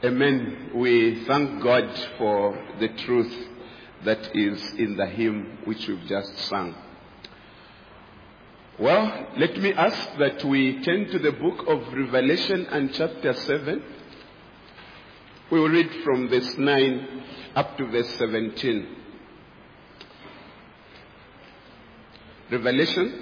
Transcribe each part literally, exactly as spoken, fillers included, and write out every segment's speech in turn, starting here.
Amen. We thank God for the truth that is in the hymn which we've just sung. Well, let me ask that we turn to the book of Revelation and chapter seven. We will read from verse nine up to verse seventeen. Revelation.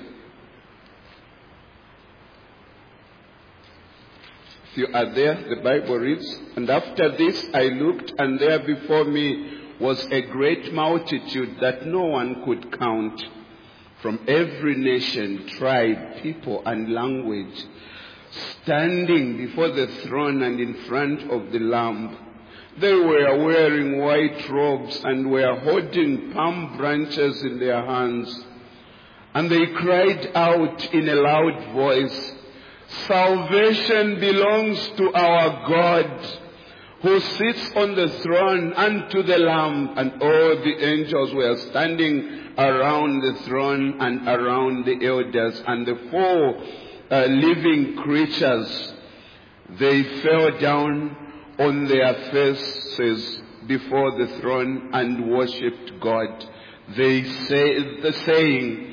If you are there, the Bible reads, "And after this I looked, and there before me was a great multitude that no one could count, from every nation, tribe, people, and language, standing before the throne and in front of the Lamb. They were wearing white robes and were holding palm branches in their hands. And they cried out in a loud voice, 'Salvation belongs to our God, who sits on the throne, and to the Lamb.' And all the angels were standing around the throne and around the elders and the four uh, living creatures. They fell down on their faces before the throne and worshipped God. They say the saying,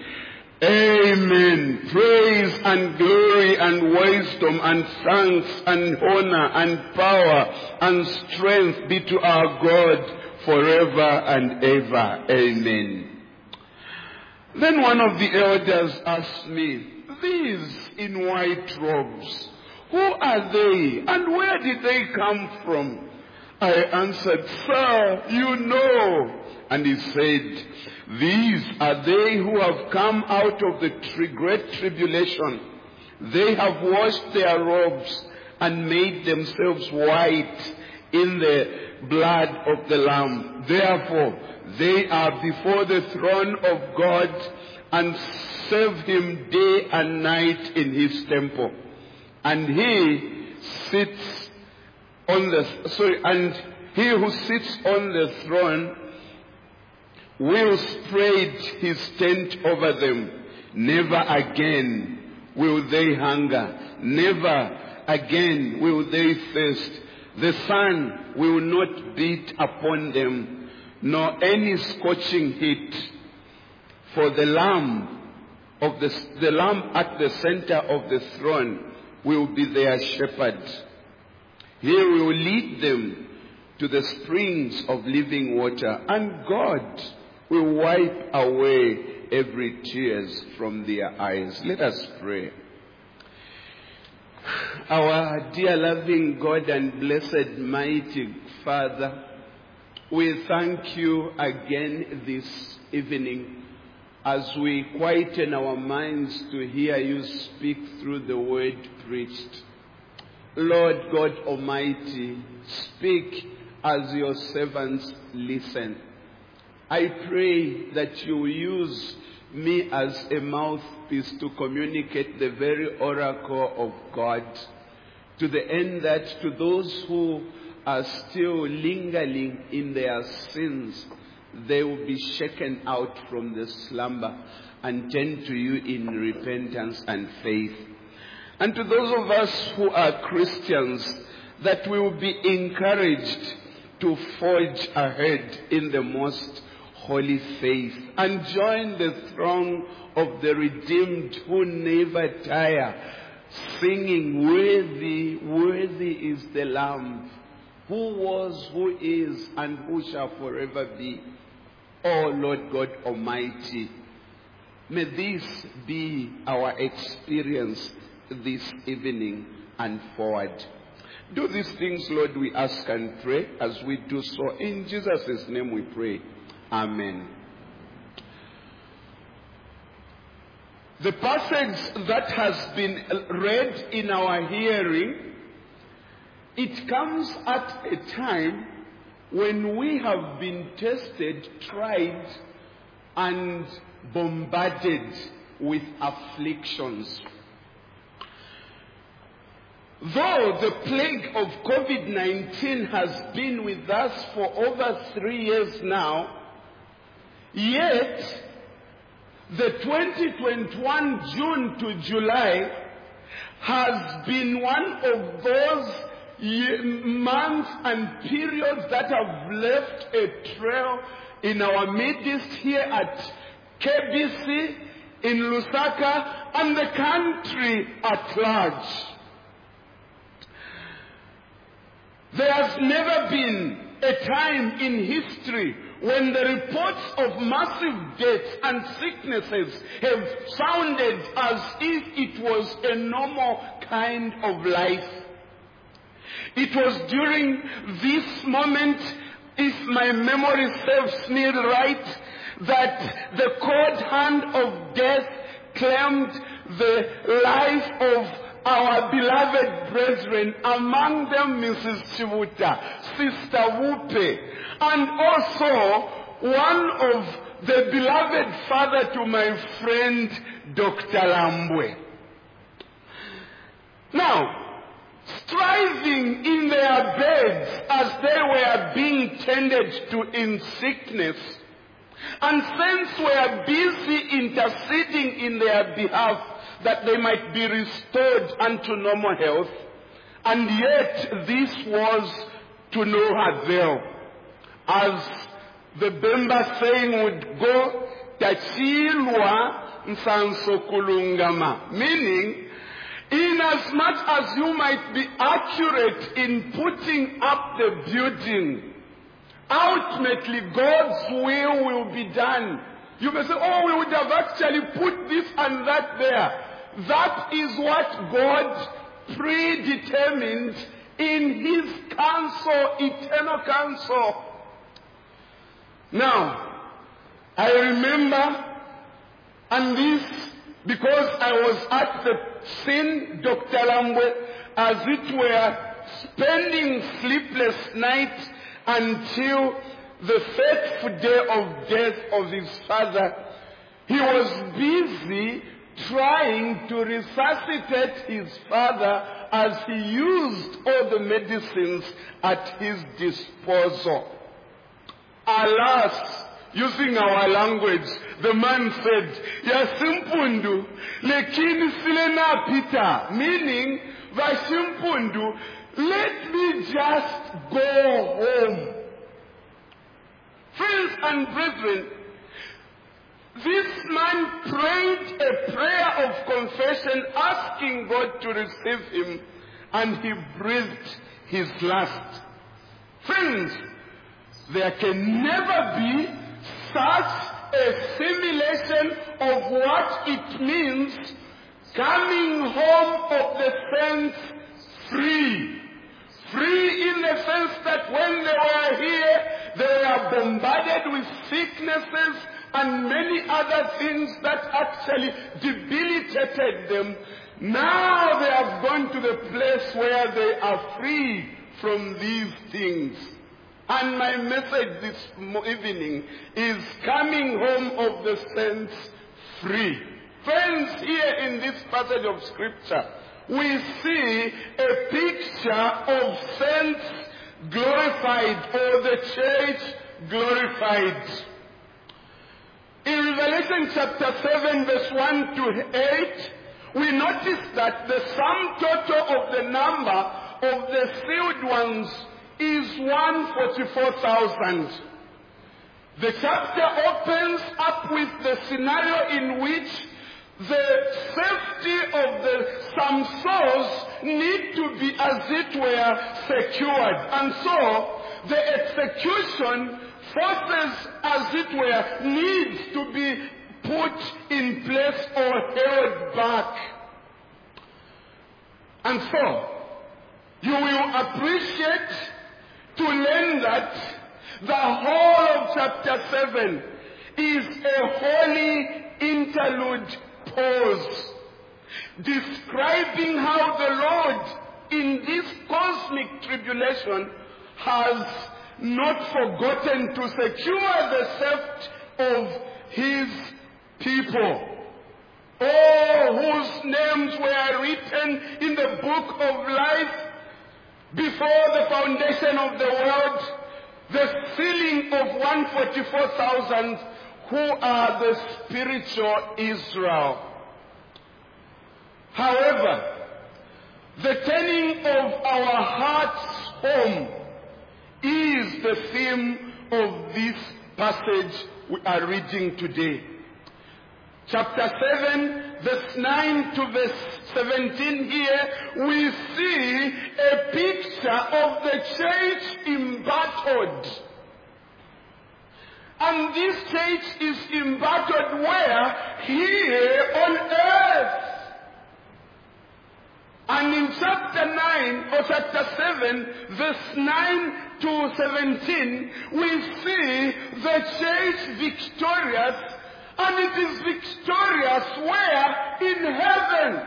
'Amen. Praise and glory and wisdom and thanks and honor and power and strength be to our God forever and ever. Amen.' Then one of the elders asked me, 'These in white robes, who are they and where did they come from?' I answered, 'Sir, you know.' And he said, 'These are they who have come out of the tri- great tribulation. They have washed their robes and made themselves white in the blood of the Lamb. Therefore, they are before the throne of God and serve him day and night in his temple. And he sits on the, sorry, and he who sits on the throne will spread his tent over them. Never again will they hunger. Never again will they thirst. The sun will not beat upon them, nor any scorching heat. For the Lamb of the, the Lamb at the center of the throne will be their shepherd. He will lead them to the springs of living water, and God will wipe away every tears from their eyes." Let us pray. Our dear loving God and blessed mighty Father, we thank you again this evening as we quieten our minds to hear you speak through the word preached. Lord God Almighty, speak as your servants listen. I pray that you use me as a mouthpiece to communicate the very oracle of God, to the end that to those who are still lingering in their sins, they will be shaken out from the slumber and turn to you in repentance and faith. And to those of us who are Christians, that we will be encouraged to forge ahead in the most holy faith and join the throng of the redeemed who never tire, singing, "Worthy, worthy is the Lamb, who was, who is, and who shall forever be." Oh Lord God Almighty, may this be our experience this evening and forward. Do these things, Lord, we ask and pray. As we do so, in Jesus' name we pray. Amen. The passage that has been read in our hearing, it comes at a time when we have been tested, tried, and bombarded with afflictions. Though the plague of COVID nineteen has been with us for over three years now, yet the twenty twenty-one June to July has been one of those months and periods that have left a trail in our midst here at K B C, in Lusaka, and the country at large. There has never been a time in history when the reports of massive deaths and sicknesses have sounded as if it was a normal kind of life. It was during this moment, if my memory serves me right, that the cold hand of death claimed the life of our beloved brethren, among them Missus Chibuta, Sister Wupe, and also one of the beloved father to my friend Doctor Lambwe. Now, striving in their beds as they were being tended to in sickness, and saints were busy interceding in their behalf that they might be restored unto normal health, and yet this was to no avail. As the Bemba saying would go, Tachilwa Nsanso Kulungama, meaning, in as much as you might be accurate in putting up the building, ultimately God's will will be done. You may say, oh, we would have actually put this and that there. That is what God predetermined in His counsel, eternal counsel. Now, I remember, and this because I was at the scene, Doctor Lambwe, as it were, spending sleepless nights until the fateful day of death of his father. He was busy trying to resuscitate his father as he used all the medicines at his disposal. Alas, using our language, the man said, Yasimpundu, lekini silena pita, meaning, Vasimpundu, let me just go home. Friends and brethren, this man prayed a prayer of confession, asking God to receive him, and he breathed his last. Friends, there can never be such a simulation of what it means coming home of the saints free. Free in the sense that when they were here, they were bombarded with sicknesses and many other things that actually debilitated them. Now they have gone to the place where they are free from these things. And my message this evening is coming home of the saints free. Friends, here in this passage of scripture, we see a picture of saints glorified, or the church glorified. In Revelation chapter seven, verse one to eight, we notice that the sum total of the number of the sealed ones is one hundred forty-four thousand. The chapter opens up with the scenario in which the safety of the some souls need to be, as it were, secured. And so, the execution forces, as it were, needs to be put in place or held back. And so, you will appreciate to learn that the whole of chapter seven is a holy interlude pause, describing how the Lord in this cosmic tribulation has not forgotten to secure the safety of his people. All whose names were written in the book of life before the foundation of the world, the sealing of one hundred forty-four thousand who are the spiritual Israel. However, The turning of our hearts home is the theme of this passage we are reading today. Chapter seven, verse nine to verse seventeen here, we see a picture of the church embattled. And this church is embattled where? Here on earth. And in chapter nine, or chapter seven, verse nine to seventeen, we see the church victorious, and it is victorious where? In heaven.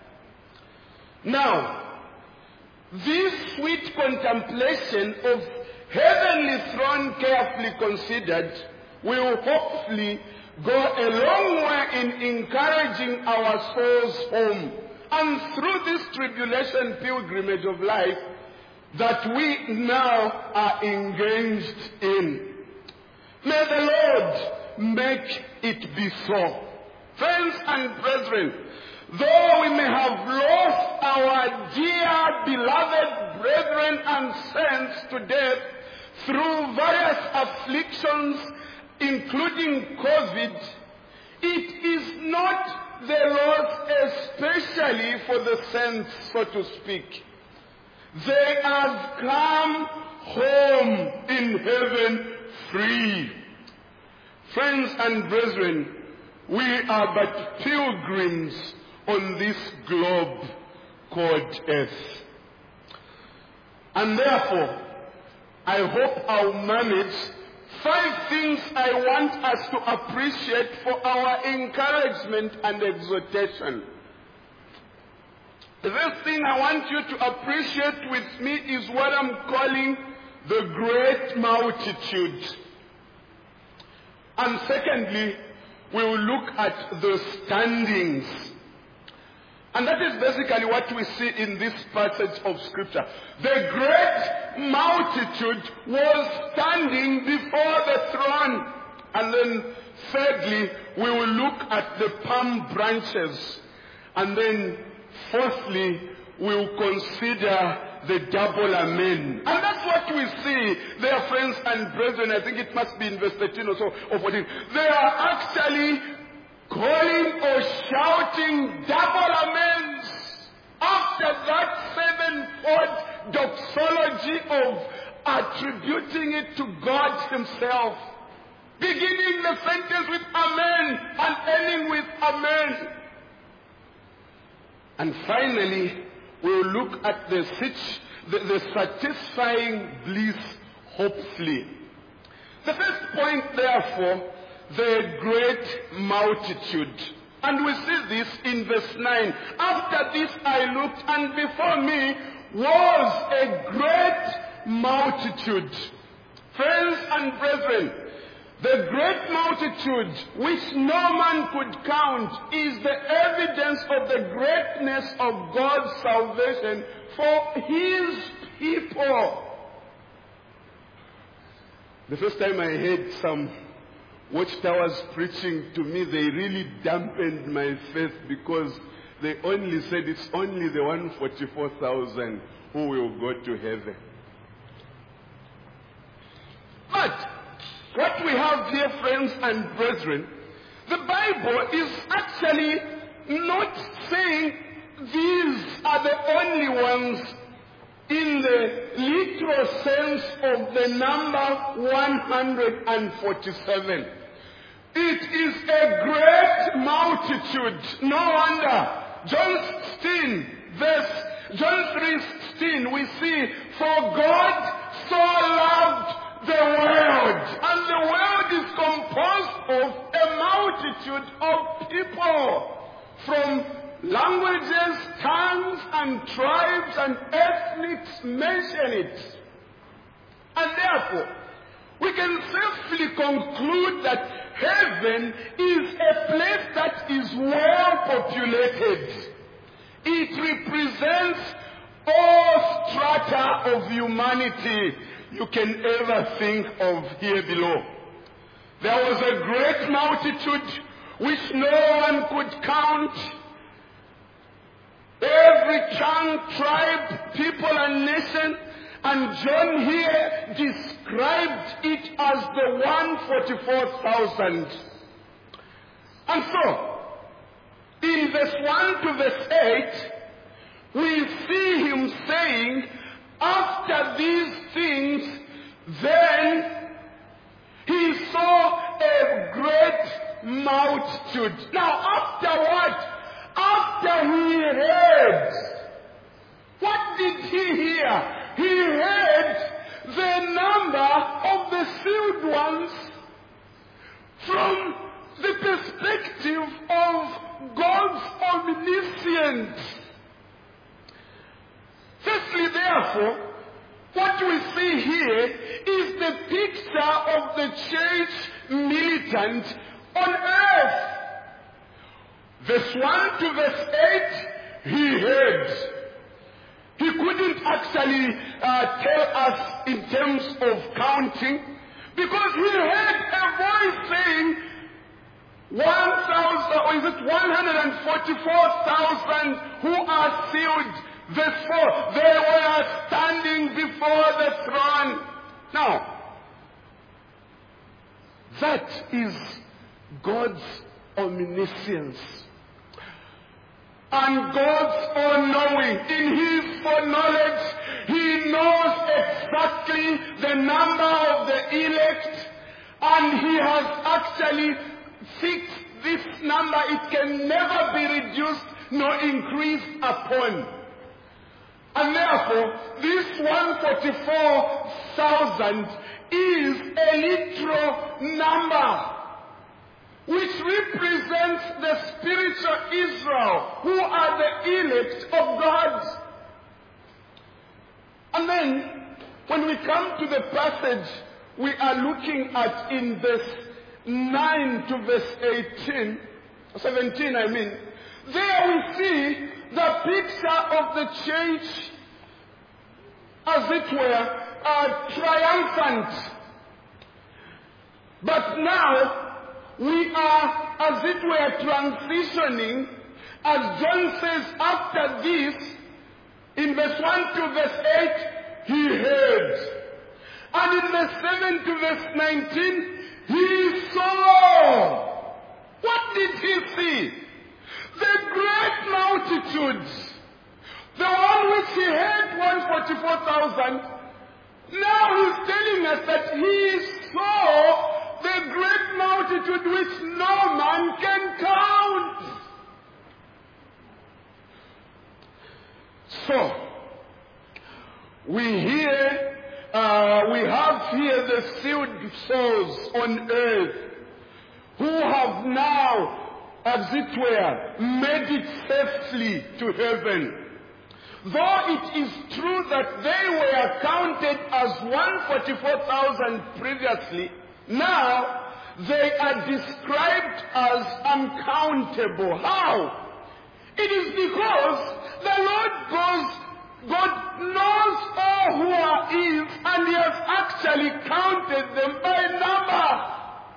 Now, this sweet contemplation of heavenly throne carefully considered will hopefully go a long way in encouraging our souls home. And through this tribulation pilgrimage of life that we now are engaged in. May the Lord make it be so. Friends and brethren, though we may have lost our dear beloved brethren and saints to death through various afflictions, including COVID, it is not the loss especially for the saints, so to speak. They have come home in heaven free. Friends and brethren, we are but pilgrims on this globe called earth. And therefore, I hope I'll manage five things I want us to appreciate for our encouragement and exhortation. The first thing I want you to appreciate with me is what I'm calling the great multitude. And secondly, we will look at the standings. And that is basically what we see in this passage of Scripture. The great multitude was standing before the throne. And then thirdly, we will look at the palm branches. And then fourthly, we will consider the double amen. And that's what we see there, friends and brethren. I think it must be in verse thirteen or so, or fourteen. They are actually calling or shouting double amens after that sevenfold doxology of attributing it to God himself. Beginning the sentence with amen and ending with amen. And finally, we will look at the, the, the satisfying bliss, hopefully. The first point, therefore, the great multitude. And we see this in verse nine. After this I looked, and before me was a great multitude. Friends and brethren, the great multitude, which no man could count, is the evidence of the greatness of God's salvation for his people. The first time I heard some watchtowers preaching to me, they really dampened my faith because they only said it's only the one hundred forty-four thousand who will go to heaven. But what we have here, friends and brethren, the Bible is actually not saying these are the only ones in the literal sense of the number one hundred forty-seven. It is a great multitude. No wonder. John sixteen, verse, John three sixteen, we see, for God so loved the world. And the world is composed of a multitude of people from languages, tongues, and tribes and ethnics mention it. And therefore, we can safely conclude that heaven is a place that is well populated. It represents all strata of humanity you can ever think of here below. There was a great multitude which no one could count. every tongue, tribe, people and nation. And John here described it as the one hundred forty-four thousand. And so, in verse one to verse eight, we see him saying, after these things, then he saw a great multitude. Now, after what? After he heard. What did he hear? He heard the number of the sealed ones from the perspective of God's omniscience. Firstly, therefore, what we see here is the picture of the church militant on earth. Verse one to verse eight, he heard. He couldn't actually uh, tell us in terms of counting, because he heard a voice saying, one thousand, or is it one hundred forty-four thousand who are sealed. Verse four, they were standing before the throne. Now, that is God's omniscience. And God's all-knowing. In his foreknowledge, he knows exactly the number of the elect, and he has actually fixed this number. It can never be reduced nor increased upon. And therefore, this one hundred forty-four thousand is a literal number, which represents the spiritual Israel, who are the elect of God. And then, when we come to the passage we are looking at in verse nine to verse eighteen, seventeen I mean, there we see the picture of the church, as it were, uh, triumphant. But now, we are, as it were, transitioning, as John says, after this, in verse one to verse eight, he heard. And in verse seven to verse nineteen, he saw. What did he see? The great multitudes. The one which he heard, one hundred forty-four thousand. Now he's telling us that he saw the great multitude which no man can count. So, we hear, uh, we have here the sealed souls on earth who have now, as it were, made it safely to heaven. Though it is true that they were counted as one hundred forty-four thousand previously, now they are described as uncountable. How? It is because the Lord goes, God knows all who are His, and He has actually counted them by number.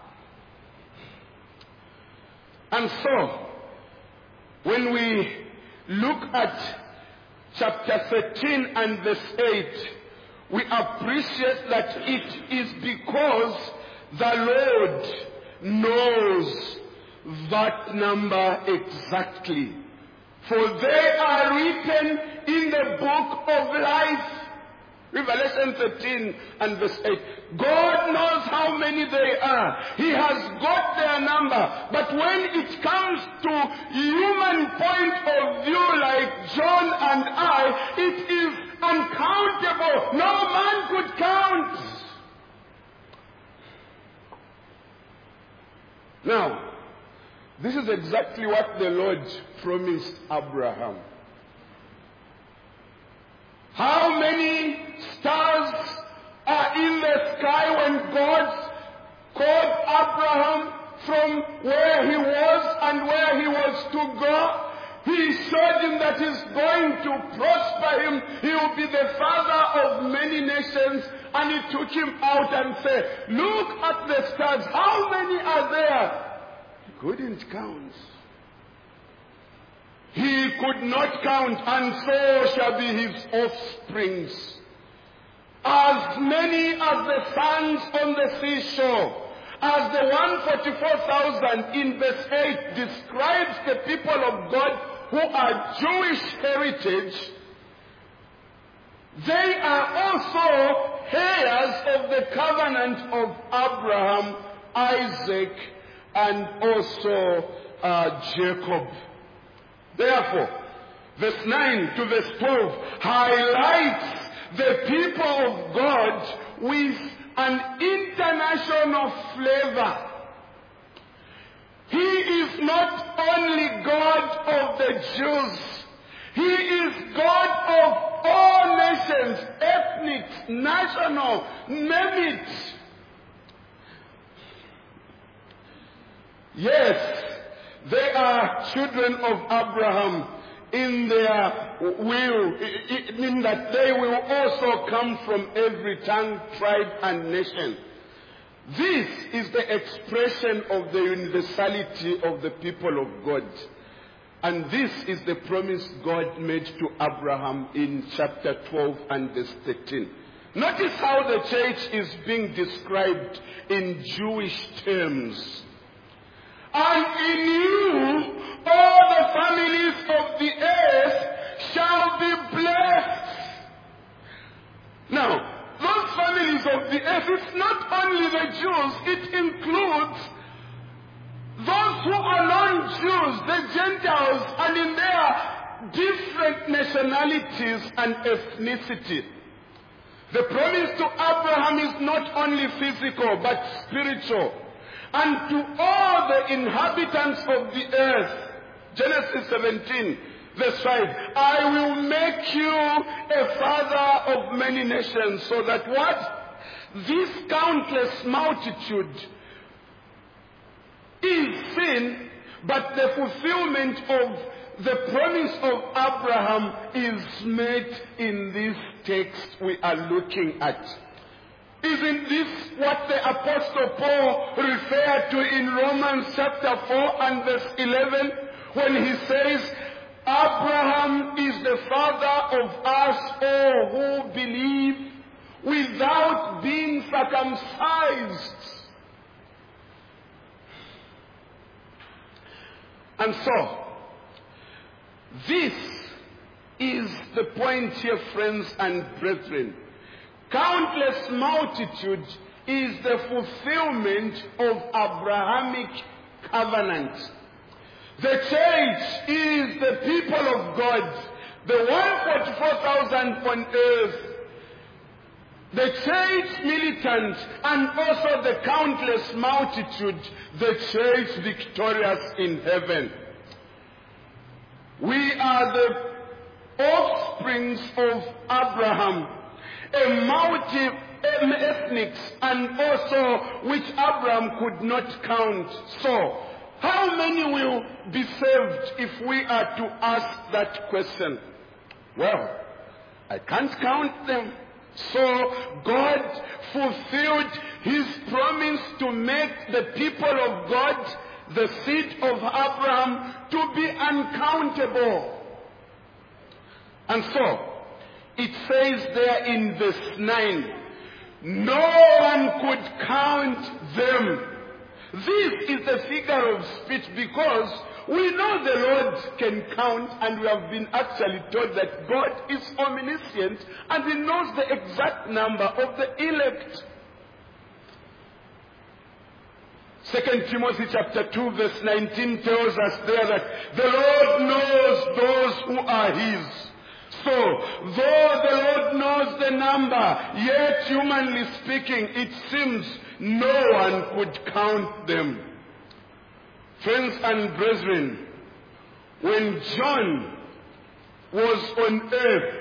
And so, when we look at chapter thirteen and verse eight, we appreciate that it is because the Lord knows that number exactly. For they are written in the book of life. Revelation thirteen and verse eight. God knows how many they are. He has got their number. But when it comes to human point of view like John and I, it is uncountable. No man could count. Now, this is exactly what the Lord promised Abraham. How many stars are in the sky when God called Abraham from where he was and where he was to go? He showed him that he's going to prosper him. He will be the father of many nations. And he took him out and said, look at the stars. How many are there? He couldn't count. He could not count, and so shall be his offsprings. As many as the sands on the seashore, as the one hundred forty-four thousand in verse eight describes the people of God who are Jewish heritage, they are also heirs of the covenant of Abraham, Isaac, and also uh, Jacob. Therefore, verse nine to verse twelve highlights the people of God with an international flavor. He is not only God of the Jews, He is God of all nations, ethnic, national, name it. Yes, they are children of Abraham in their will, in that they will also come from every tongue, tribe, and nation. This is the expression of the universality of the people of God. And this is the promise God made to Abraham in chapter twelve and verse thirteen. Notice how the church is being described in Jewish terms. And in you all the families of the earth shall be blessed. Now, those families of the earth, it's not only the Jews, it includes those who are non-Jews, the Gentiles, and in their different nationalities and ethnicity. The promise to Abraham is not only physical, but spiritual. And to all the inhabitants of the earth, Genesis seventeen, verse five, I will make you a father of many nations, so that what? This countless multitude is seen, but the fulfillment of the promise of Abraham is made in this text we are looking at. Isn't this what the Apostle Paul referred to in Romans chapter four and verse eleven, when he says, Abraham is the father of us all who believe without being circumcised. And so, this is the point here, friends and brethren. Countless multitude is the fulfillment of Abrahamic covenant. The church is the people of God, the one hundred forty-four thousand on earth, the church militant, and also the countless multitude, the church victorious in heaven. We are the offsprings of Abraham, a multi-ethnic, and also which Abraham could not count. So, how many will be saved if we are to ask that question? Well, I can't count them. So, God fulfilled His promise to make the people of God, the seed of Abraham, to be uncountable. And so, it says there in verse nine, no one could count them. This is the figure of speech, because we know the Lord can count, and we have been actually told that God is omniscient and He knows the exact number of the elect. Second Timothy chapter two verse nineteen tells us there that the Lord knows those who are His. So, though the Lord knows the number, yet humanly speaking, it seems no one could count them. Friends and brethren, when John was on earth,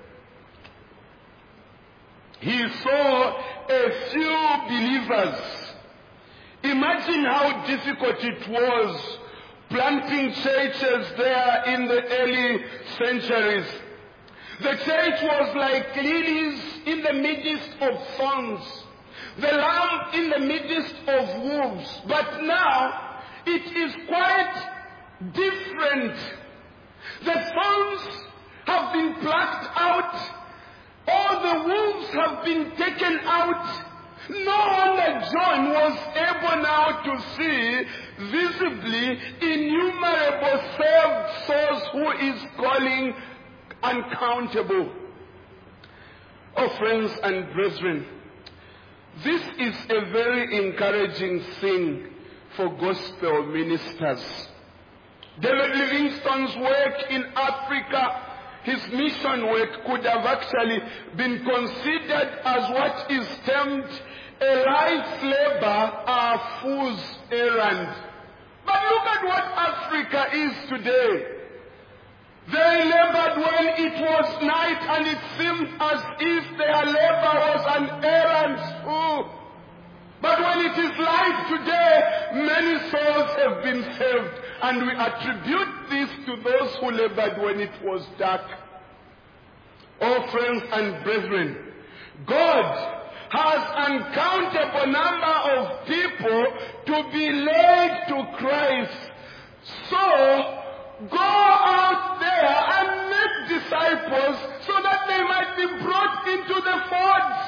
he saw a few believers. Imagine how difficult it was planting churches there in the early centuries. The church was like lilies in the midst of thorns, the lamb in the midst of wolves. But now, it is quite different. The thorns have been plucked out. All the wolves have been taken out. No wonder John was able now to see visibly innumerable saved souls who is calling uncountable. Oh, friends and brethren, this is a very encouraging thing for gospel ministers. David Livingstone's work in Africa, his mission work, could have actually been considered as what is termed a life's labor, a fool's errand. But look at what Africa is today. They labored when it was night, and it seemed as if their labor was an errand. Ooh. But when it is light today, many souls have been saved. And we attribute this to those who labored when it was dark. Oh, friends and brethren, God has uncountable number of people to be led to Christ. So, go out there and make disciples so that they might be brought into the folds.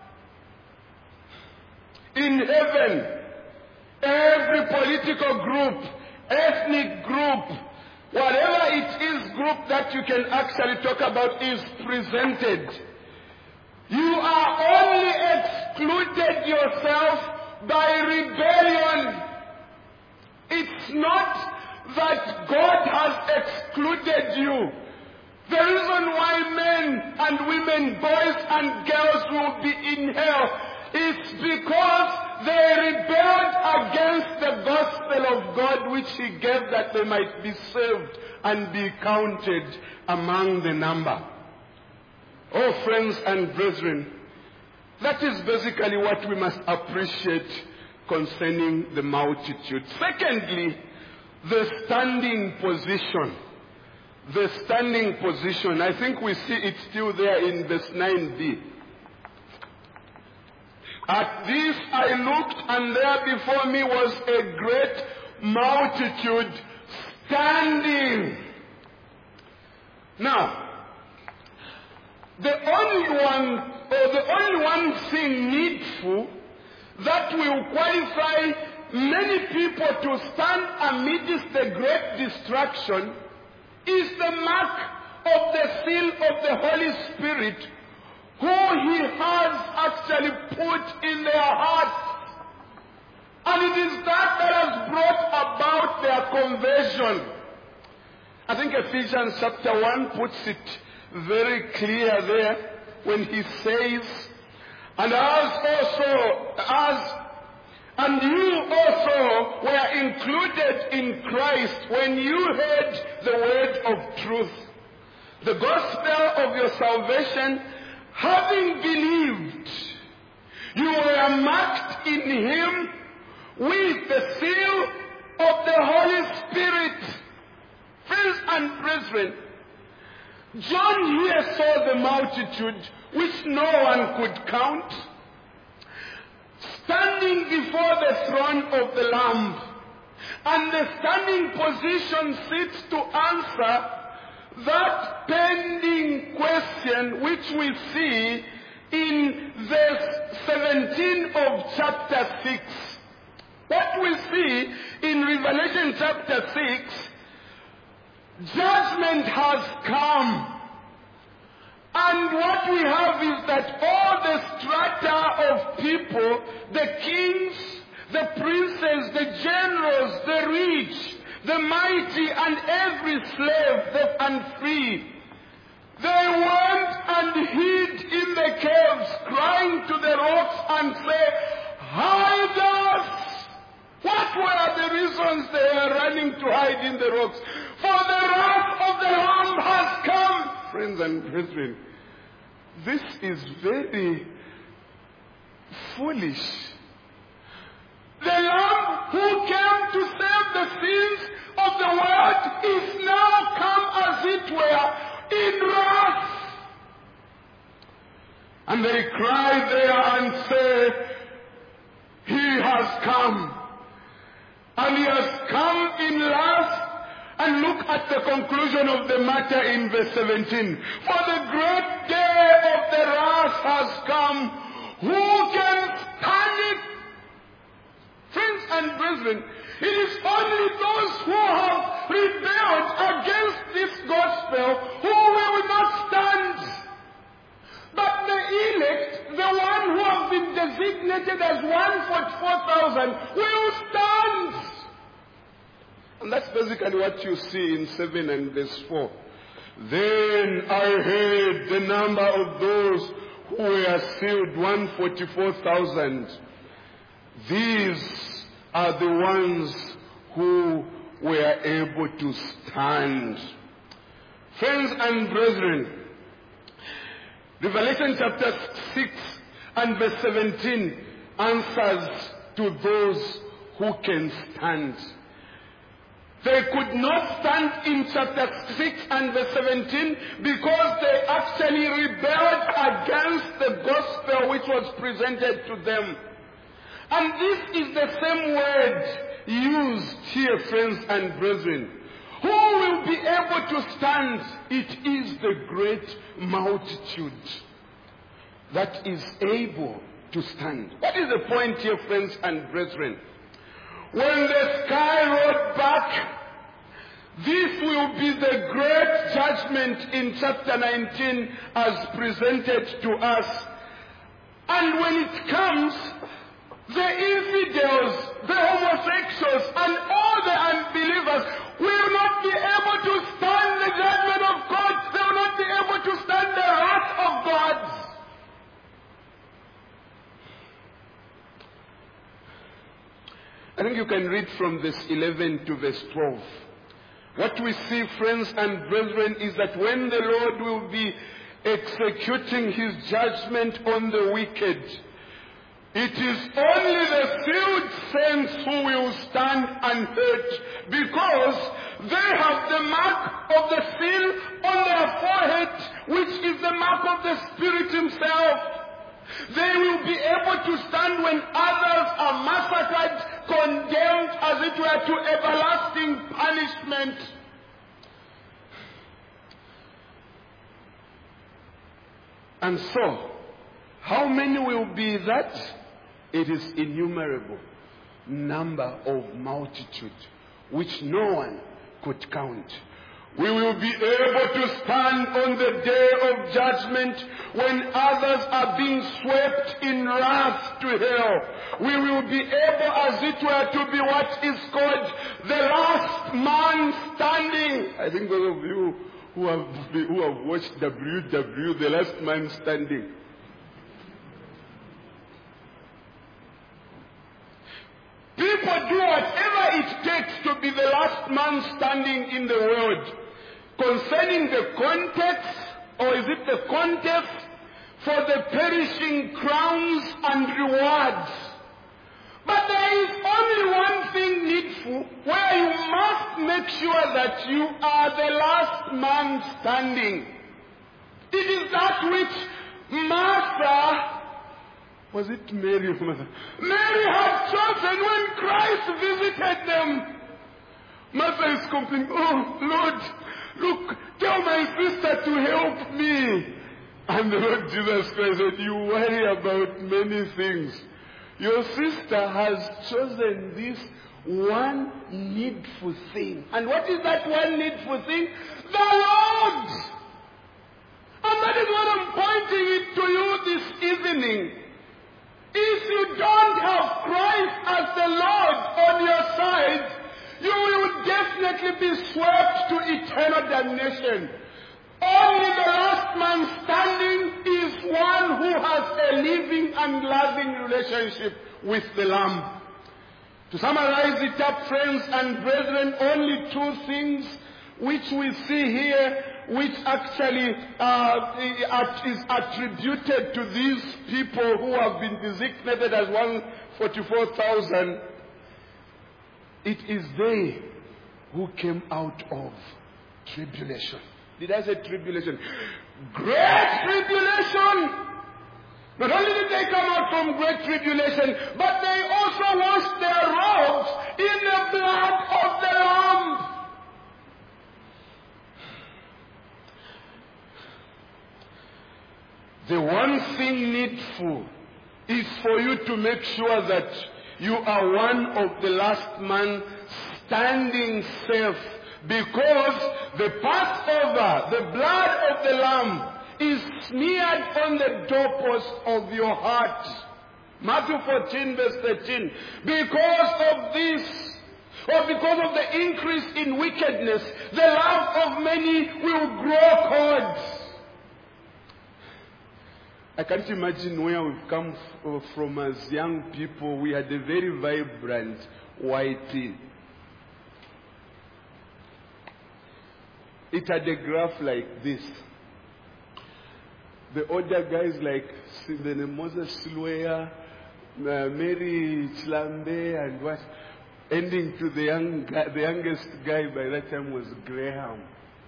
In heaven, every political group, ethnic group, whatever it is group that you can actually talk about is presented. You are only excluded yourself by rebellion. It's not that God has excluded you. The reason why men and women, boys and girls will be in hell is because they rebelled against the gospel of God which He gave that they might be saved and be counted among the number. Oh, friends and brethren, that is basically what we must appreciate concerning the multitude. Secondly, the standing position. The standing position. I think we see it still there in verse nine b. At this I looked, and there before me was a great multitude standing. Now, the only one, or the only one thing needful that will qualify many people to stand amidst the great distraction is the mark of the seal of the Holy Spirit, who He has actually put in their hearts. And it is that that has brought about their conversion. I think Ephesians chapter one puts it very clear there when he says, and as also, as, and you also were included in Christ when you heard the word of truth, the gospel of your salvation. Having believed, you were marked in Him with the seal of the Holy Spirit. Friends and brethren, John here saw the multitude which no one could count, standing before the throne of the Lamb. And the standing position sits to answer that pending question which we see in verse seventeen of chapter six. What we see in Revelation chapter six, judgment has come. And what we have is that all the strata of people, the kings, the princes, the generals, the rich, the mighty, and every slave the, and free, they went and hid in the caves, crying to the rocks and say, hide us! What were the reasons they were running to hide in the rocks? For the wrath of the Lamb has come. Friends and brethren, this is very foolish. The Lamb who came to save the sins of the world is now come, as it were, in wrath. And they cry there and say, He has come. And He has come in lust, And look at the conclusion of the matter in verse seventeen. For the great day of the wrath has come. Who can stand it? Friends and brethren, it is only those who have rebelled against this gospel who will not stand. But the elect, the one who have been designated as one forty-four thousand, will stand. And that's basically what you see in seven and verse four. Then I heard the number of those who were sealed, one hundred forty-four thousand. These are the ones who were able to stand. Friends and brethren, Revelation chapter six and verse seventeen answers to those who can stand. They could not stand in chapter six and verse seventeen because they actually rebelled against the gospel which was presented to them. And this is the same word used here, friends and brethren. Who will be able to stand? It is the great multitude that is able to stand. What is the point here, friends and brethren? When the sky rolled back, this will be the great judgment in chapter nineteen as presented to us. And when it comes, the infidels, the homosexuals, and all the unbelievers will not be able to stand the judgment of God. They will not be able to stand the wrath of God. I think you can read from verse eleven to verse twelve. What we see, friends and brethren, is that when the Lord will be executing his judgment on the wicked, it is only the sealed saints who will stand unhurt, because they have the mark of the seal on their forehead, which is the mark of the Spirit himself. They will be able to stand when others are massacred, condemned as it were to everlasting punishment. And so, how many will be that? It is innumerable number of multitude, which no one could count. We will be able to stand on the day of judgment when others are being swept in wrath to hell. We will be able, as it were, to be what is called the last man standing. I think those of you who have, who have watched W W, the last man standing. People do whatever it takes to be the last man standing in the world. Concerning the context, or is it the contest for the perishing crowns and rewards? But there is only one thing needful, where you must make sure that you are the last man standing. It is that which Martha, was it Mary? Mary had chosen when Christ visited them. Martha is complaining, oh Lord, look, tell my sister to help me. And the Lord Jesus Christ said, you worry about many things. Your sister has chosen this one needful thing. And what is that one needful thing? The Lord. And that is what I'm pointing it to you this evening. If you don't have Christ as the Lord on your side, you will definitely be swept to eternal damnation. Only the last man standing is one who has a living and loving relationship with the Lamb. To summarize it up, friends and brethren, only two things which we see here, which actually uh, is attributed to these people who have been designated as one hundred forty-four thousand. It is they who came out of tribulation. Did I say tribulation? Great tribulation! Not only did they come out from great tribulation, but they also washed their robes in the blood of the Lamb. The one thing needful is for you to make sure that you are one of the last man standing safe, because the Passover, the blood of the Lamb, is smeared on the doorpost of your heart. Matthew fourteen verse thirteen. Because of this, or because of the increase in wickedness, the love of many will grow cold. I can't imagine where we've come f- from as young people. We had a very vibrant white tea. It had a graph like this. The older guys like Sidney Moses Silweya, uh, Mary Chlambe, and what, ending to the young guy, the youngest guy by that time was Graham.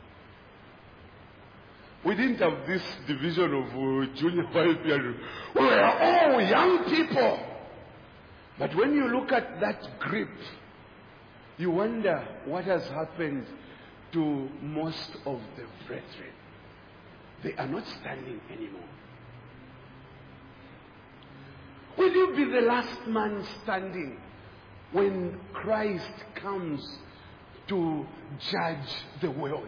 We didn't have this division of uh, junior white people. We were all young people. But when you look at that grip, you wonder what has happened to most of the brethren. They are not standing anymore. Will you be the last man standing when Christ comes to judge the world?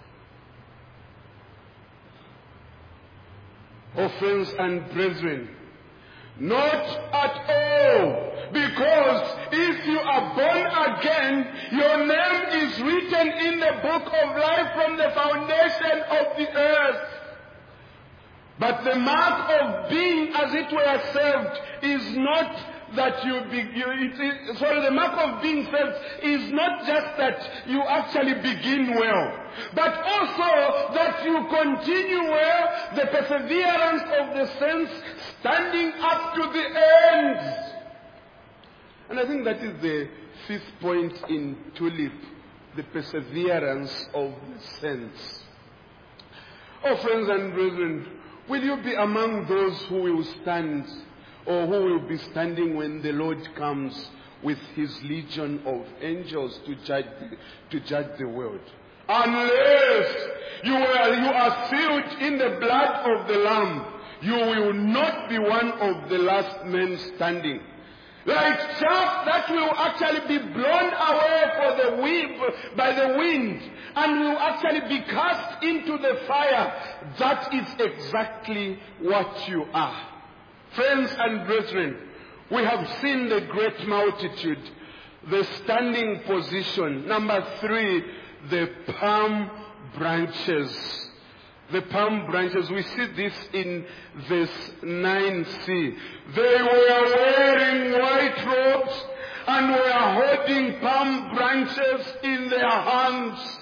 Oh, friends and brethren, not at all. Because if you are born again, your name is written in the book of life from the foundation of the earth. But the mark of being, as it were, saved is not that you be, you, it is, sorry, the mark of being saved is not just that you actually begin well, but also that you continue well, the perseverance of the saints standing up to the end. And I think that is the fifth point in Tulip, the perseverance of the saints. Oh, friends and brethren, will you be among those who will stand, or who will be standing when the Lord comes with his legion of angels to judge the, to judge the world? Unless you are, you are sealed in the blood of the Lamb, you will not be one of the last men standing. Like chaff that will actually be blown away for the wind, by the wind, and will actually be cast into the fire. That is exactly what you are. Friends and brethren, we have seen the great multitude, the standing position. Number three, the palm branches. The palm branches, we see this in verse nine c. They were wearing white robes and were holding palm branches in their hands.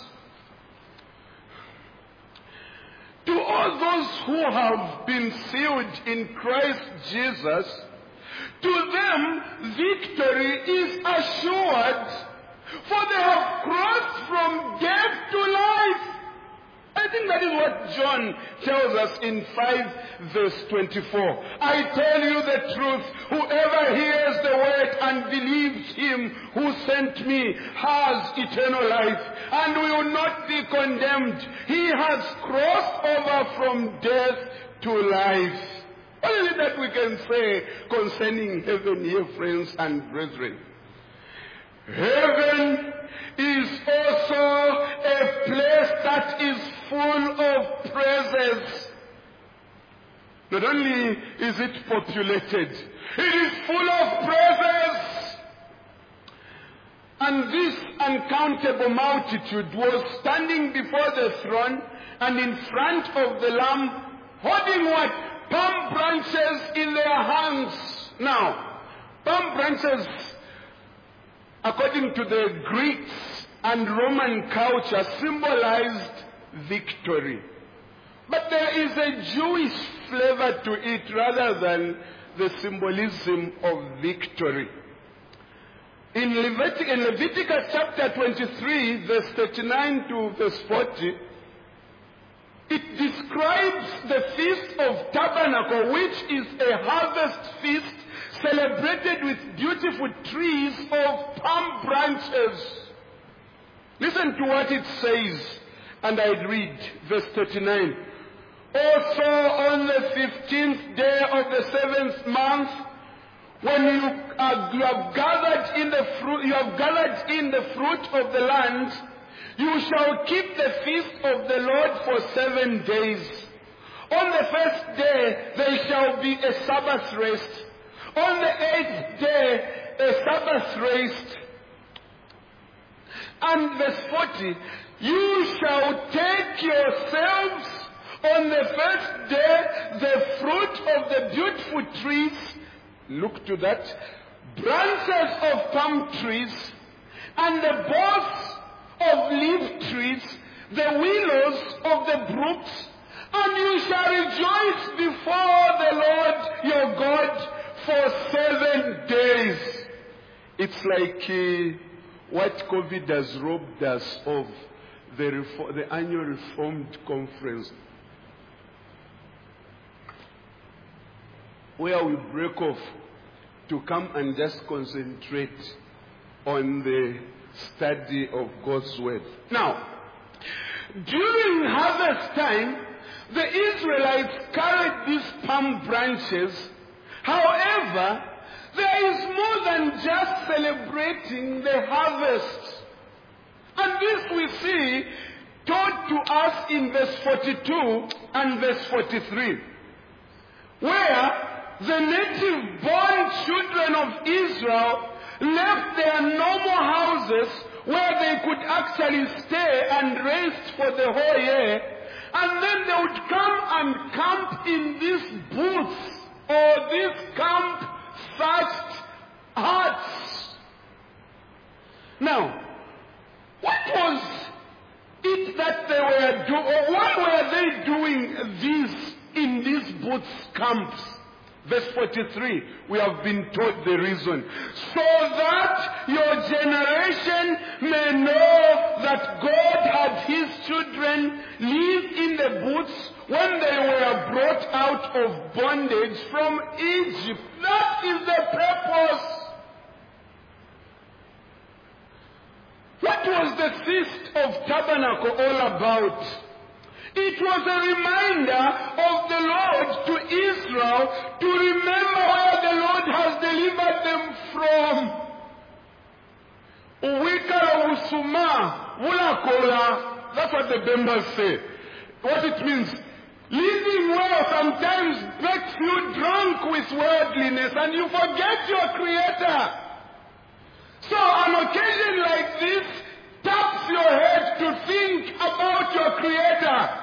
To all those who have been sealed in Christ Jesus, to them victory is assured, for they have crossed from death to life. I think that is what John tells us in five verse twenty-four. I tell you the truth, whoever hears the word and believes him who sent me has eternal life and will not be condemned. He has crossed over from death to life. What is it that we can say concerning heaven here, friends and brethren? Heaven is also a place that is full of praises. Not only is it populated, it is full of praises. And this uncountable multitude was standing before the throne and in front of the Lamb, holding what? Palm branches in their hands. Now, palm branches, according to the Greeks and Roman culture, symbolized victory. But there is a Jewish flavor to it rather than the symbolism of victory. In, Levitic- in Leviticus chapter twenty-three, verse thirty-nine to verse forty, it describes the Feast of Tabernacle, which is a harvest feast celebrated with beautiful trees of palm branches. Listen to what it says, and I read verse thirty-nine. Also on the fifteenth day of the seventh month, when you, are, you have gathered in the fruit, you have gathered in the fruit of the land, you shall keep the feast of the Lord for seven days. On the first day there shall be a Sabbath rest. On the eighth day a Sabbath rest. And verse forty, you shall take yourselves on the first day the fruit of the beautiful trees, look to that, branches of palm trees, and the boughs of leaf trees, the willows of the brooks, and you shall rejoice before the Lord your God for seven days. It's like uh, what COVID has robbed us of, the, Refor- the annual Reformed Conference, where we break off to come and just concentrate on the study of God's Word. Now, during harvest time, the Israelites carried these palm branches. However, there is more than just celebrating the harvest. And this we see taught to us in verse forty-two and verse forty-three, where the native born children of Israel left their normal houses where they could actually stay and rest for the whole year, and then they would come and camp in these booths or these camp thatched huts. Now, what was it that they were doing, or why were they doing this in these booths camps? Verse forty-three, we have been taught the reason. So that your generation may know that God had his children live in the booths when they were brought out of bondage from Egypt. That is the purpose. What was the Feast of Tabernacle all about? It was a reminder of the Lord to Israel to remember where the Lord has delivered them from. Uwikala usuma wulakola. That's what the Bembas say. What it means, living well sometimes makes you drunk with worldliness and you forget your Creator. So an occasion like this taps your head to think about your Creator.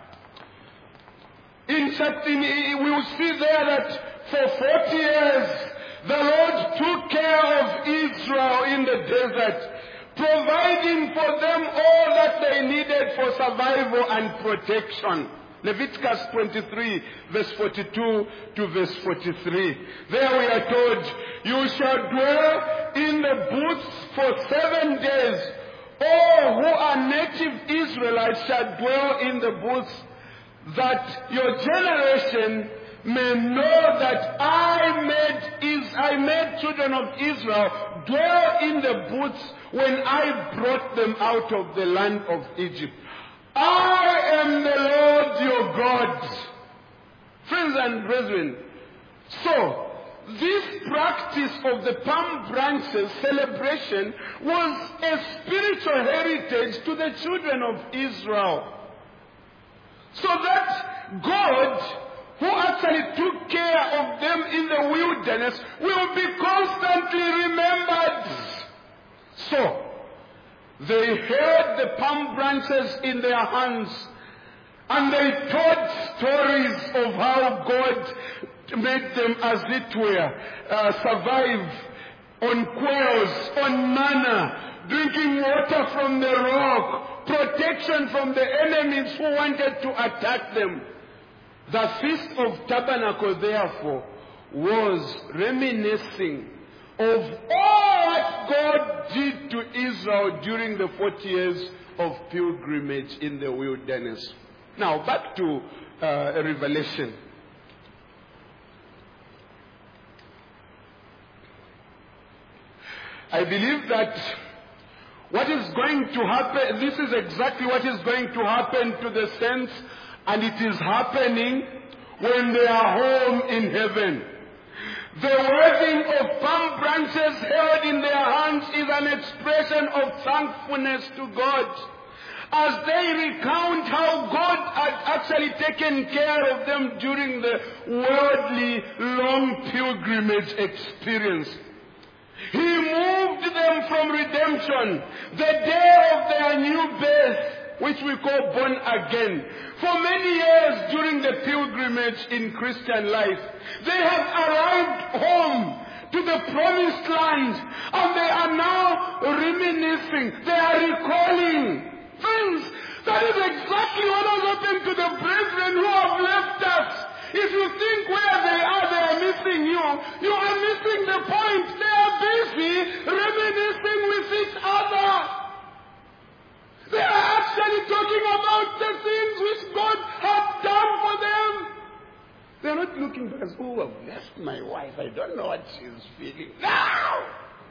In certain, we will see there that for forty years, the Lord took care of Israel in the desert, providing for them all that they needed for survival and protection. Leviticus twenty-three, verse forty-two to verse forty-three. There we are told, you shall dwell in the booths for seven days. All who are native Israelites shall dwell in the booths, that your generation may know that I made is I made children of Israel dwell in the booths when I brought them out of the land of Egypt. I am the Lord your God. Friends and brethren, so this practice of the palm branches celebration was a spiritual heritage to the children of Israel. So that God, who actually took care of them in the wilderness, will be constantly remembered. So, they held the palm branches in their hands, and they told stories of how God made them, as it were, uh, survive on quails, on manna, drinking water from the rock, protection from the enemies who wanted to attack them. The Feast of Tabernacle, therefore, was reminiscing of all that God did to Israel during the forty years of pilgrimage in the wilderness. Now, back to uh, Revelation. I believe that what is going to happen, this is exactly what is going to happen to the saints And it is happening when they are home in heaven. The waving of palm branches held in their hands is an expression of thankfulness to God, as they recount how God had actually taken care of them during the worldly long pilgrimage experience. He moved them from redemption, the day of their new birth, which we call born again. For many years during the pilgrimage in Christian life, they have arrived home to the promised land, and they are now reminiscing. They are recalling. Friends, that is exactly what has happened to the brethren who have left us. If you think where they are, they are missing you. You are missing the point. They are busy reminiscing with each other. They are actually talking about the things which God had done for them. They are not looking back as, oh, I've left my wife. I don't know what she's feeling now.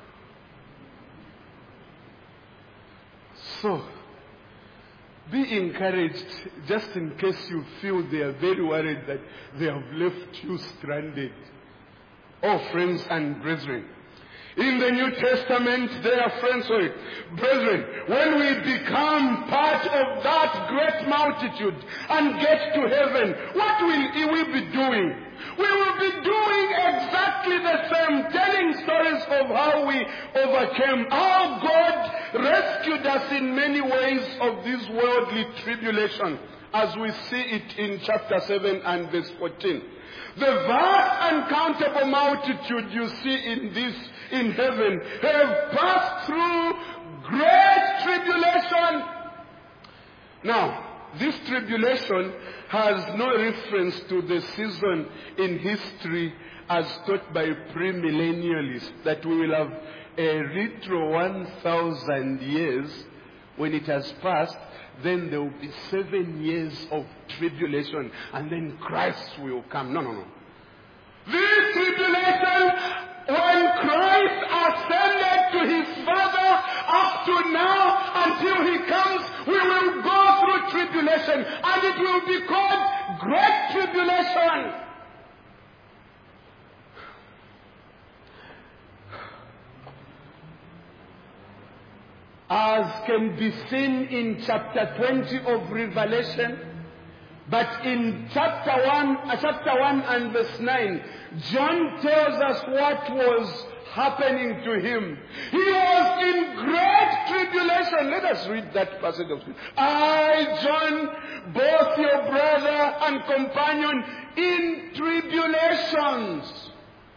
So, be encouraged, just in case you feel they are very worried that they have left you stranded. Oh, friends and brethren, in the New Testament, there are friends, sorry, brethren, when we become part of that great multitude and get to heaven, what will we be doing? We will be doing exactly the same, telling stories of how we overcame, how God rescued us in many ways of this worldly tribulation, as we see it in chapter seven and verse fourteen. The vast uncountable multitude you see in this, in heaven, have passed through great tribulation. Now, this tribulation has no reference to the season in history as taught by premillennialists, that we will have a retro one thousand years. When it has passed, then there will be seven years of tribulation, and then Christ will come. No, no, no. This tribulation, when Christ ascended to his Father, up to now, until he comes, we will go through tribulation, and it will be called great tribulation. As can be seen in chapter twenty of Revelation, but in chapter one, uh, chapter one and verse nine, John tells us what was happening to him. He was in great tribulation. Let us read that passage of scripture. I, John, both your brother and companion, in tribulations,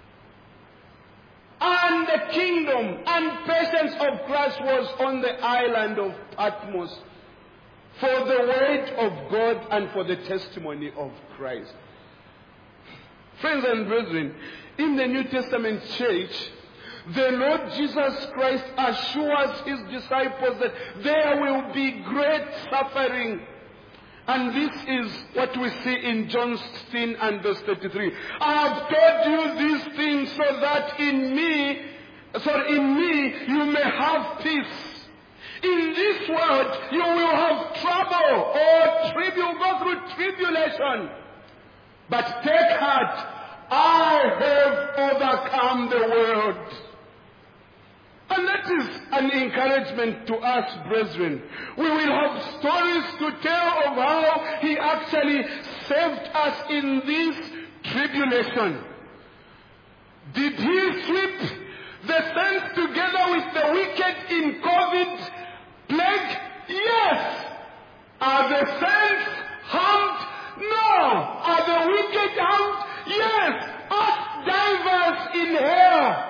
and the kingdom and patience of Christ was on the island of Patmos for the word of God and for the testimony of Christ. Friends and brethren, in the New Testament church, the Lord Jesus Christ assures his disciples that there will be great suffering. And this is what we see in John sixteen and verse thirty-three. I have told you these things so that in me, so in me you may have peace. In this world you will have trouble or trib- you'll go through tribulation. But take heart, I have overcome the world. And that is an encouragement to us, brethren. We will have stories to tell of how he actually saved us in this tribulation. Did he sweep the saints together with the wicked in COVID plague? Yes. Are the saints harmed? No. Are the wicked harmed? Yes. Ask divers in hell.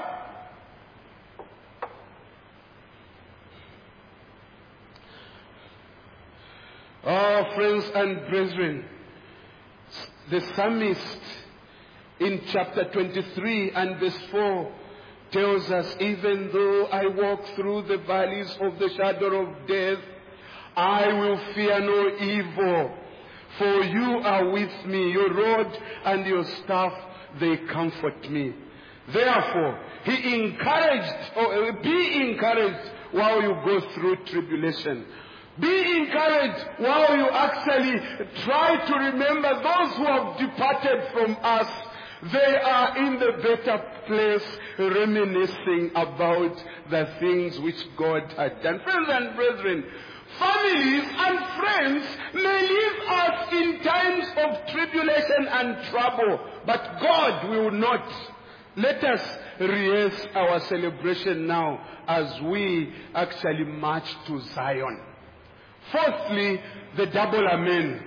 Oh, friends and brethren, the psalmist in chapter twenty-three and verse four tells us, even though I walk through the valleys of the shadow of death, I will fear no evil, for you are with me. Your rod and your staff, they comfort me. Therefore, he encouraged, or be encouraged while you go through tribulation. Be encouraged while you actually try to remember those who have departed from us. They are in the better place reminiscing about the things which God had done. Friends and brethren, families and friends may leave us in times of tribulation and trouble, but God will not. Let us rehearse our celebration now as we actually march to Zion. Fourthly, the double amen.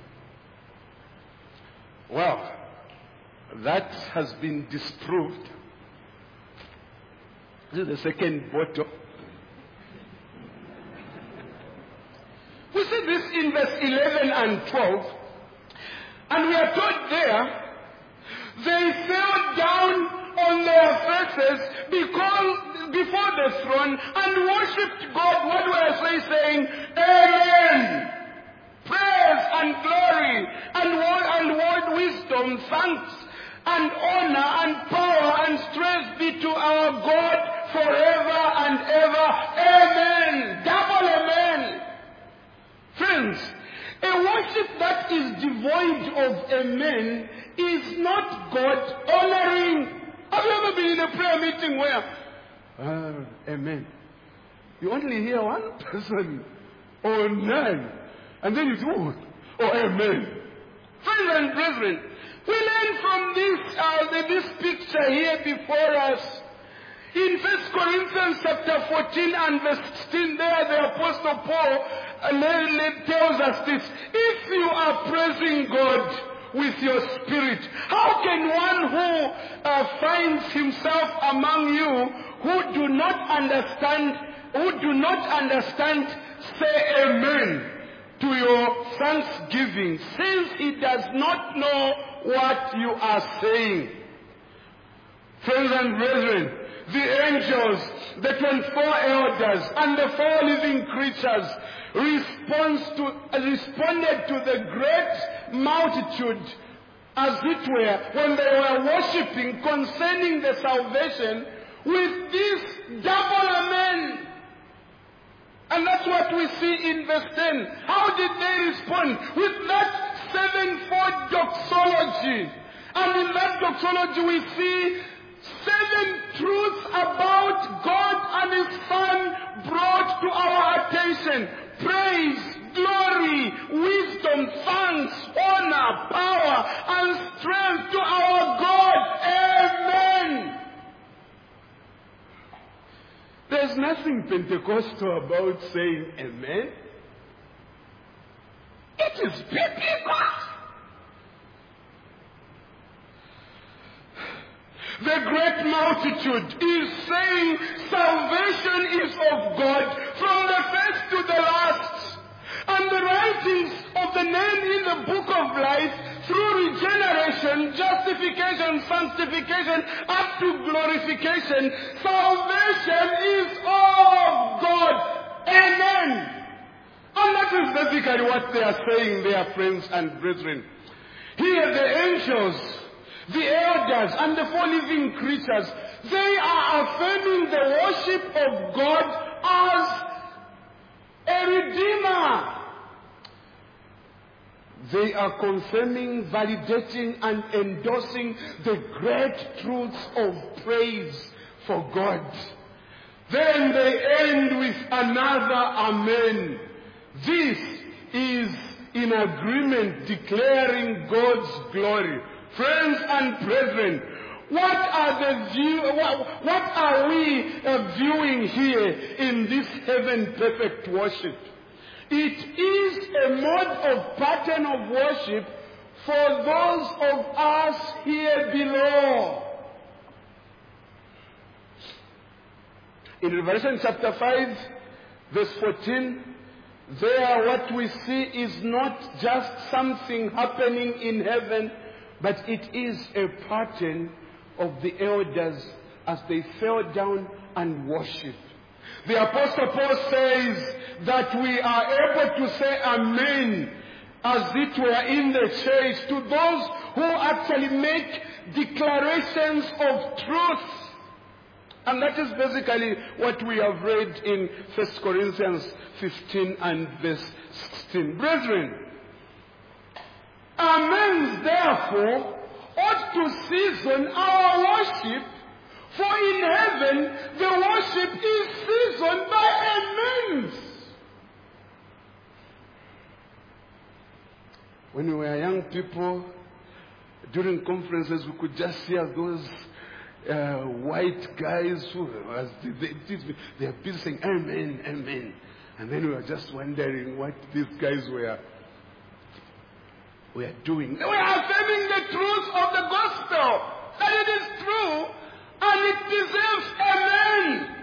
Well, that has been disproved. This is the second bottle. We see this in verse eleven and twelve. And we are told there, they fell down on their faces because before the throne and worshipped God. What do I say? Saying, Amen. Praise and glory and word and word wisdom, thanks and honor and power and strength be to our God forever and ever. Amen. Double amen. Friends, a worship that is devoid of amen is not God honoring. Have you ever been in a prayer meeting where, uh, amen, you only hear one person, or none, and then you do, oh, oh, amen. Friends and brethren, we learn from this, uh, this picture here before us. In First Corinthians chapter fourteen and verse sixteen, there the Apostle Paul uh, tells us this. If you are praising God with your spirit, how can one who uh, finds himself among you who do not understand, who do not understand, say amen to your thanksgiving, since he does not know what you are saying? Friends and brethren, the angels, the twenty-four elders, and the four living creatures responds to, uh, responded to the great multitude, as it were, when they were worshipping concerning the salvation, with this double amen. And that's what we see in verse ten. How did they respond? With that sevenfold doxology. And in that doxology we see seven truths about God and His Son brought to our attention. Praise, glory, wisdom, thanks, honor, power, and strength to our God. Amen. There's nothing Pentecostal about saying amen. It is biblical. The great multitude is saying salvation is of God from the first to the last. And the writings of the name in the book of life through regeneration, justification, sanctification, up to glorification, salvation is of God. Amen. And that is basically what they are saying there, friends and brethren. Here the angels, the elders, and the four living creatures, they are affirming the worship of God as a redeemer. They are confirming, validating, and endorsing the great truths of praise for God. Then they end with another amen. This is in agreement declaring God's glory. Friends and brethren, what are the view, what, what are we uh, viewing here in this heaven perfect worship? It is a mode of pattern of worship for those of us here below. In Revelation chapter five, verse fourteen, there what we see is not just something happening in heaven, but it is a pattern of the elders as they fell down and worshipped. The Apostle Paul says that we are able to say amen, as it were, in the church, to those who actually make declarations of truth. And that is basically what we have read in First Corinthians fifteen and verse sixteen. Brethren, amens therefore ought to season our worship, for in heaven the worship is seasoned by amens. When we were young people, during conferences, we could just hear those uh, white guys who was they, they, they are busy saying amen, amen, and then we were just wondering what these guys were were doing. They were affirming the truth of the gospel, that it is true and it deserves amen.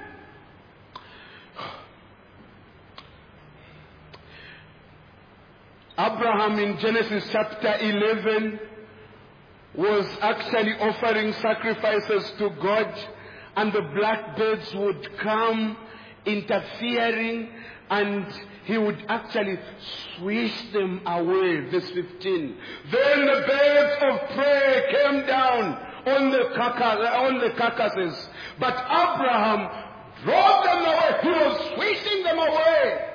Abraham in Genesis chapter eleven was actually offering sacrifices to God, and the blackbirds would come interfering, and he would actually swish them away. Verse fifteen. Then the birds of prey came down on the, carcass, on the carcasses, but Abraham drove them away. He was swishing them away.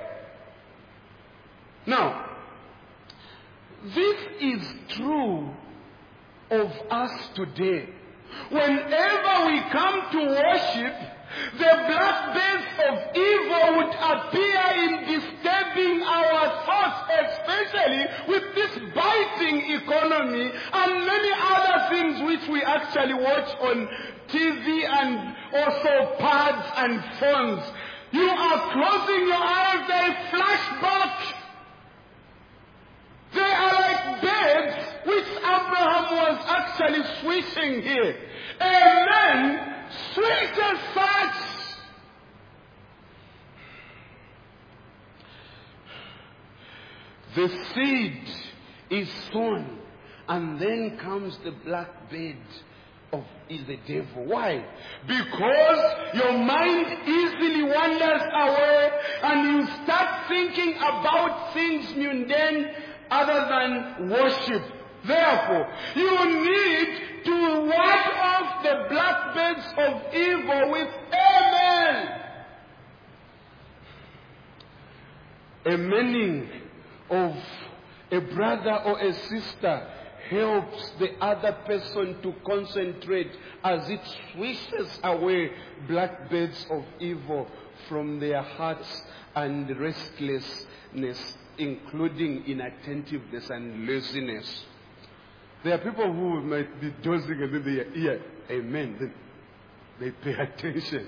Now, this is true of us today. Whenever we come to worship, the blackbirds of evil would appear in disturbing our thoughts, especially with this biting economy and many other things which we actually watch on T V and also pads and phones. You are closing your eyes, they flash back. They are like birds which Abraham was actually swishing here. Amen. Swish as such. The seed is sown, and then comes the blackbird of the devil. Why? Because your mind easily wanders away and you start thinking about things mundane other than worship. Therefore, you need to ward off the blackbirds of evil with amen. A meaning of a brother or a sister helps the other person to concentrate as it swishes away blackbirds of evil from their hearts and restlessness, including inattentiveness and laziness. There are people who might be dozing and then they hear amen, then they pay attention.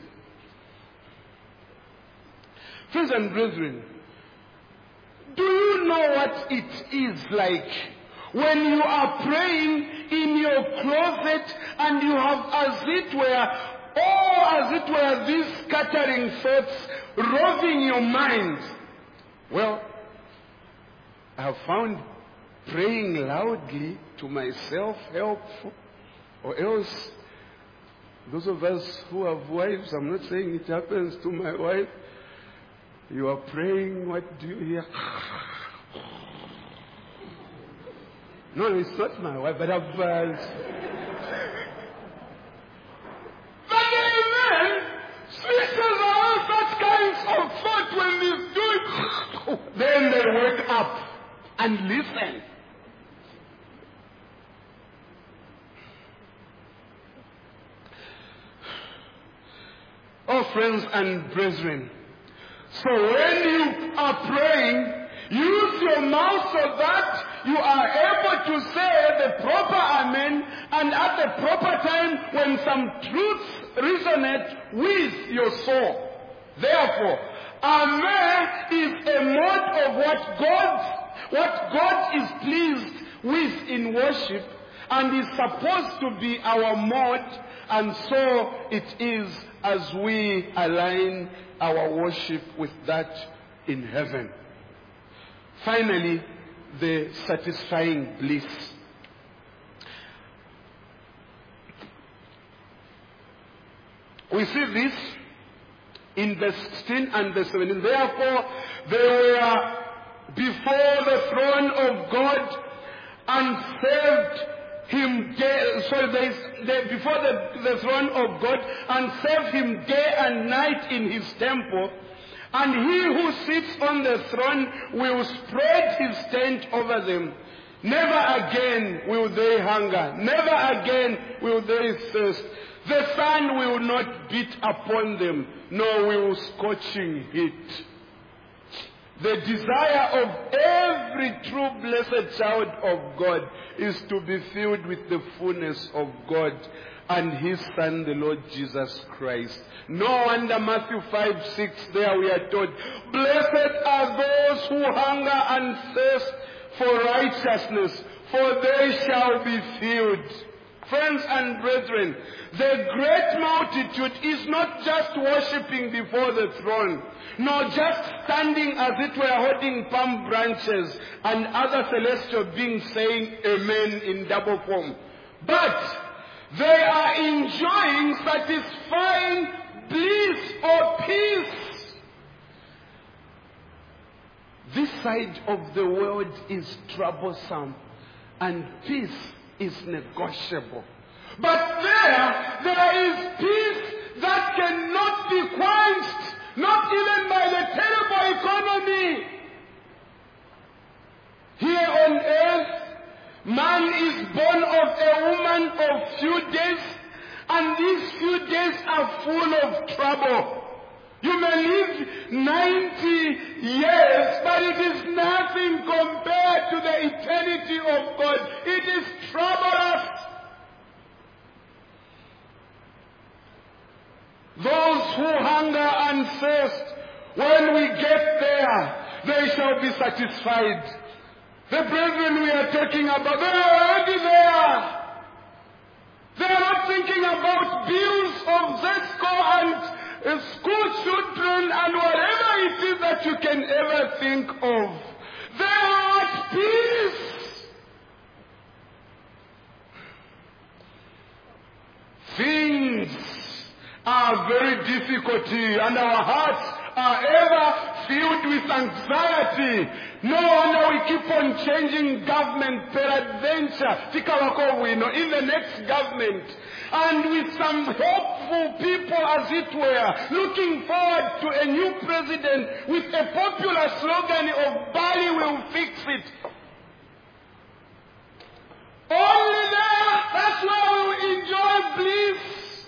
Friends and brethren, do you know what it is like when you are praying in your closet and you have, as it were, oh, as it were, these scattering thoughts roving your mind? Well, I have found praying loudly to myself helpful, or else those of us who have wives, I'm not saying it happens to my wife, you are praying, what do you hear? No, it's not my wife, but I've uh, but amen, sisters are such kinds of thought when they do it, then they wake up and listen. Oh, friends and brethren, so when you are praying, use your mouth so that you are able to say the proper amen, and at the proper time when some truths resonate with your soul. Therefore, amen is a mode of what God What God is pleased with in worship, and is supposed to be our mode, and so it is as we align our worship with that in heaven. Finally, the satisfying bliss. We see this in verse sixteen and verse seventeen. Therefore, they were before the throne of God and served him. Da- so they, the, before the, the throne of God and serve him day and night in his temple. And he who sits on the throne will spread his tent over them. Never again will they hunger. Never again will they thirst. The sun will not beat upon them, nor will scorching heat. The desire of every true blessed child of God is to be filled with the fullness of God and his Son, the Lord Jesus Christ. No wonder Matthew five six, there we are told, blessed are those who hunger and thirst for righteousness, for they shall be filled. Friends and brethren, the great multitude is not just worshipping before the throne, nor just standing as it were holding palm branches and other celestial beings saying amen in double form. But they are enjoying satisfying bliss or peace. This side of the world is troublesome and peace is negotiable. But there, there is peace that cannot be quenched, not even by the terrible economy. Here on earth, man is born of a woman of few days, and these few days are full of trouble. You may live ninety years, but it is nothing compared to the eternity of God. It is troublous. Those who hunger and thirst, when we get there, they shall be satisfied. The brethren we are talking about, they are already there. They are not thinking about bills of Zesco and uh, school children and whatever it is that you can ever think of. They are at peace. Things are very difficult and our hearts are ever filled with anxiety. No wonder we keep on changing government peradventure. Tikawako we know in the next government. And with some hopeful people, as it were, looking forward to a new president with a popular slogan of Bali will fix it. Only there, that's where we will enjoy bliss.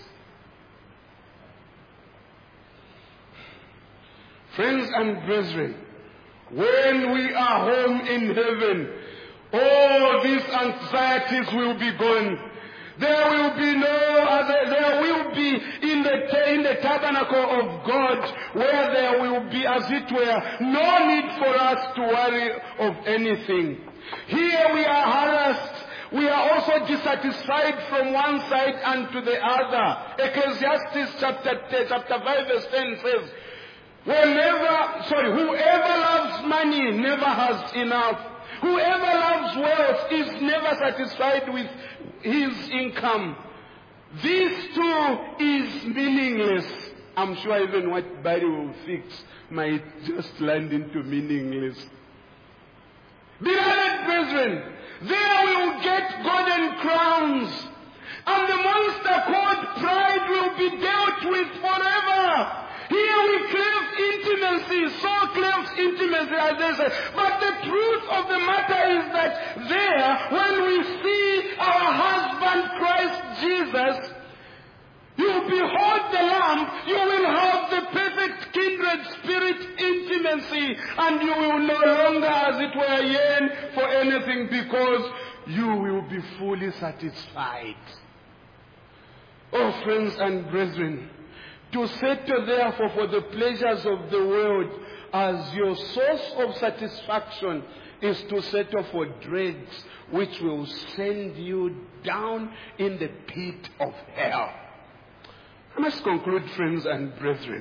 Friends and brethren, when we are home in heaven, all these anxieties will be gone. There will be no other, there will be in the, in the tabernacle of God, where there will be, as it were, no need for us to worry of anything. Here we are harassed. We are also dissatisfied from one side and to the other. Ecclesiastes chapter ten, chapter five verse ten says, Whenever, sorry, whoever loves money never has enough. Whoever loves wealth is never satisfied with his income. This too is meaningless. I'm sure even what Barry will fix might just land into meaningless. Beloved brethren, there we will get golden crowns. And the monster called pride will be dealt with forever. Here we crave intimacy, so craves intimacy as they say. But the truth of the matter is that there, when we see our husband Christ Jesus, you behold the Lamb, you will have the perfect kindred spirit intimacy, and you will no longer, as it were, yearn for anything, because you will be fully satisfied. Oh, friends and brethren, to settle therefore for the pleasures of the world as your source of satisfaction is to settle for dregs which will send you down in the pit of hell. I must conclude, friends and brethren.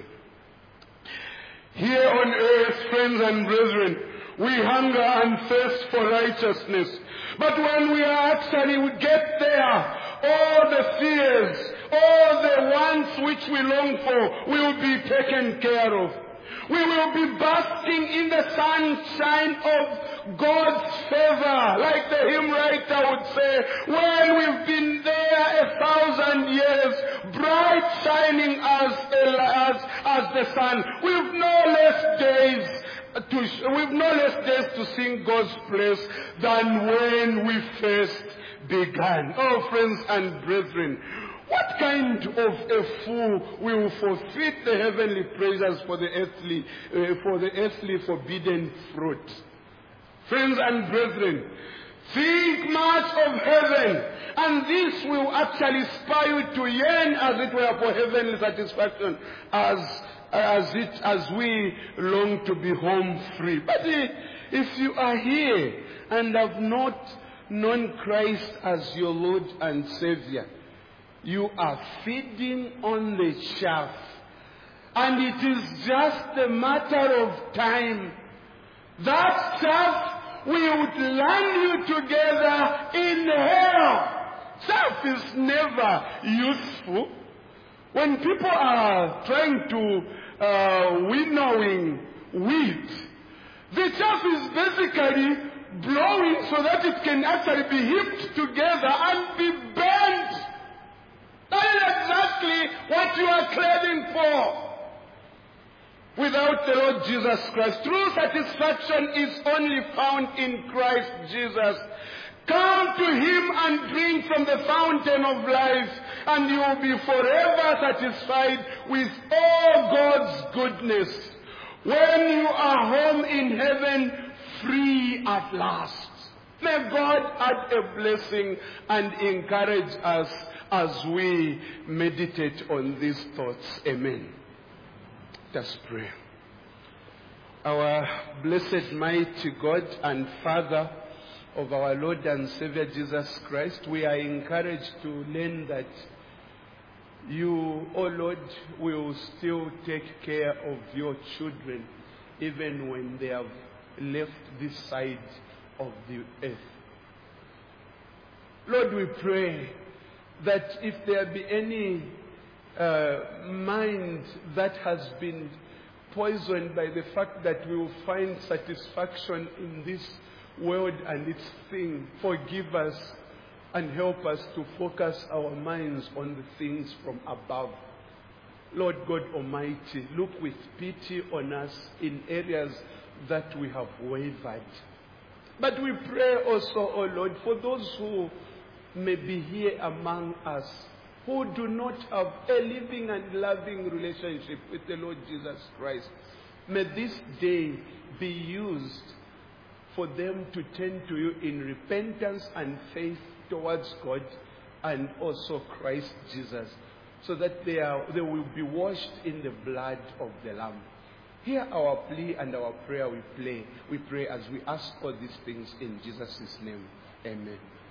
Here on earth, friends and brethren, we hunger and thirst for righteousness. But when we are actually, we get there, all the fears, all the wants which we long for will be taken care of. We will be basking in the sunshine of God's favor, like the hymn writer would say, when we've been there a thousand years, bright shining as, as, as the sun. We've no less days to, we've no less days to sing God's praise than when we first began. Oh, friends and brethren, what kind of a fool will forfeit the heavenly pleasures for the earthly, uh, for the earthly forbidden fruit? Friends and brethren, think much of heaven, and this will actually spur you to yearn, as it were, for heavenly satisfaction, as as it as we long to be home free. But uh, if you are here and have not known Christ as your Lord and Savior, you are feeding on the chaff, and it is just a matter of time. That chaff will land you together in hell. Chaff is never useful. When people are trying to uh, winnowing wheat, the chaff is basically blowing so that it can actually be heaped together and be burnt. That is exactly what you are craving for. Without the Lord Jesus Christ, true satisfaction is only found in Christ Jesus. Come to Him and drink from the fountain of life, and you will be forever satisfied with all God's goodness. When you are home in heaven, free at last. May God add a blessing and encourage us as we meditate on these thoughts. Amen. Let us pray. Our blessed, mighty God and Father of our Lord and Savior Jesus Christ, we are encouraged to learn that you, O Lord, will still take care of your children even when they have left this side of the earth. Lord, we pray that if there be any uh, mind that has been poisoned by the fact that we will find satisfaction in this world and its thing, forgive us and help us to focus our minds on the things from above. Lord God Almighty, look with pity on us in areas that we have wavered. But we pray also, O Lord, for those who may be here among us, who do not have a living and loving relationship with the Lord Jesus Christ. May this day be used for them to turn to you in repentance and faith towards God and also Christ Jesus, so that they, are, they will be washed in the blood of the Lamb. Hear our plea and our prayer we pray. We pray as we ask all these things in Jesus' name. Amen.